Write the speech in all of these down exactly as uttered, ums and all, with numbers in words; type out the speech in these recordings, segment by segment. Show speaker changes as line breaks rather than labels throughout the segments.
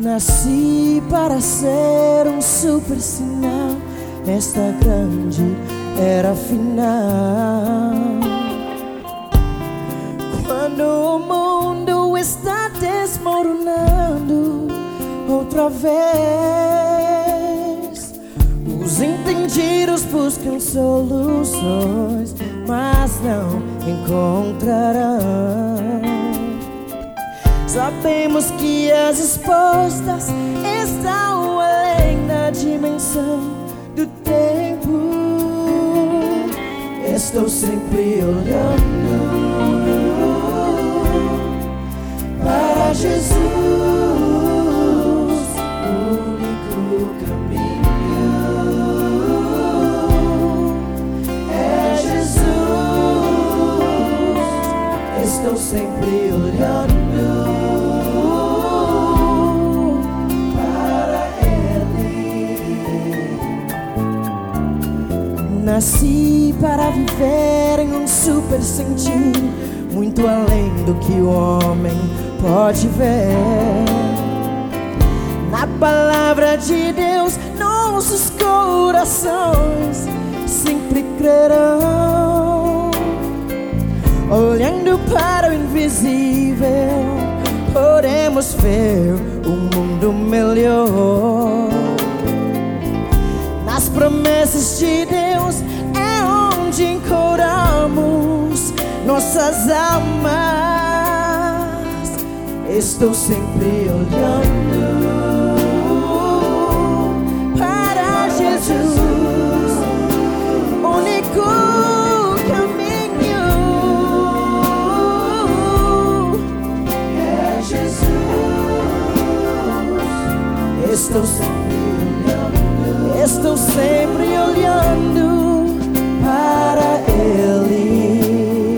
Nasci para ser um super sinal. Esta grande era a final. Quando o mundo está desmoronando outra vez, os entendidos buscam soluções, mas não encontrarão. Sabemos que as respostas estão além da dimensão do tempo. Estou sempre olhando para Jesus, o único caminho é Jesus. Estou sempre olhando para Ele. Nasci para viver em um super sentido, muito além do que o homem pode ver. Na palavra de Deus, nossos corações sempre crerão. Olhando para o invisível, podemos ver um mundo melhor. Nas promessas de Deus é onde encoramos nossas almas. Estou sempre olhando para Jesus, único caminho é Jesus. Estou sempre olhando, estou sempre olhando para Ele.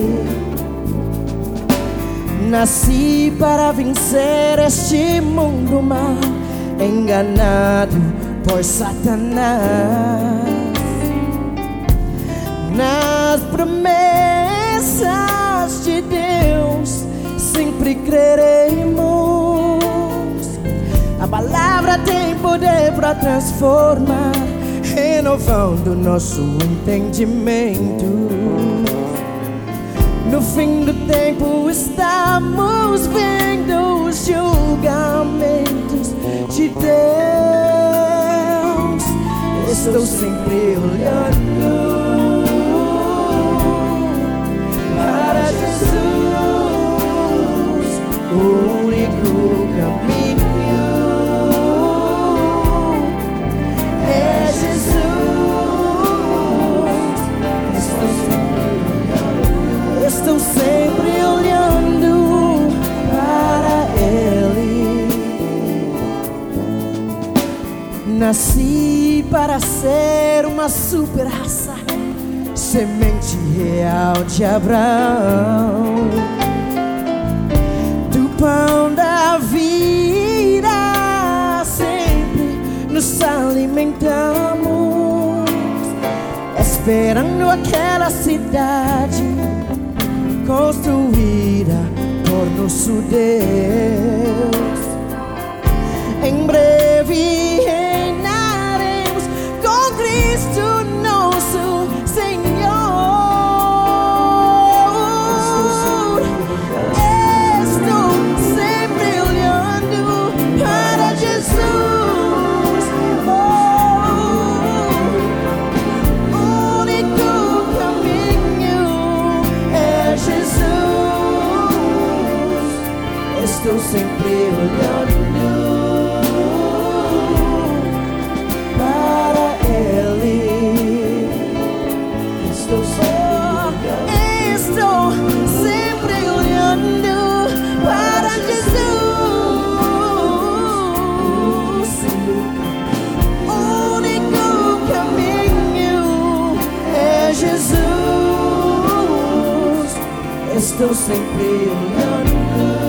Nasci para vencer este mundo mal, enganado por Satanás. Nas promessas de Deus sempre creremos. A palavra tem poder para transformar, renovando nosso entendimento. No fim do tempo estamos vendo os julgamentos de Deus. Estou sempre olhando para Jesus, o único caminho é Jesus. Estou sempre Estou sempre olhando para Ele. Nasci para ser uma super raça, semente real de Abraão. Do pão da vida sempre nos alimentamos, esperando aquela cidade construída por nosso Deus. Em breve reinaremos com Cristo nosso Senhor. Estou sempre olhando para Jesus, oh, o único caminho é Jesus. Estou sempre olhando para Ele. Estou sempre olhando, estou sempre olhando para Jesus, o único caminho é Jesus. Estou sempre olhando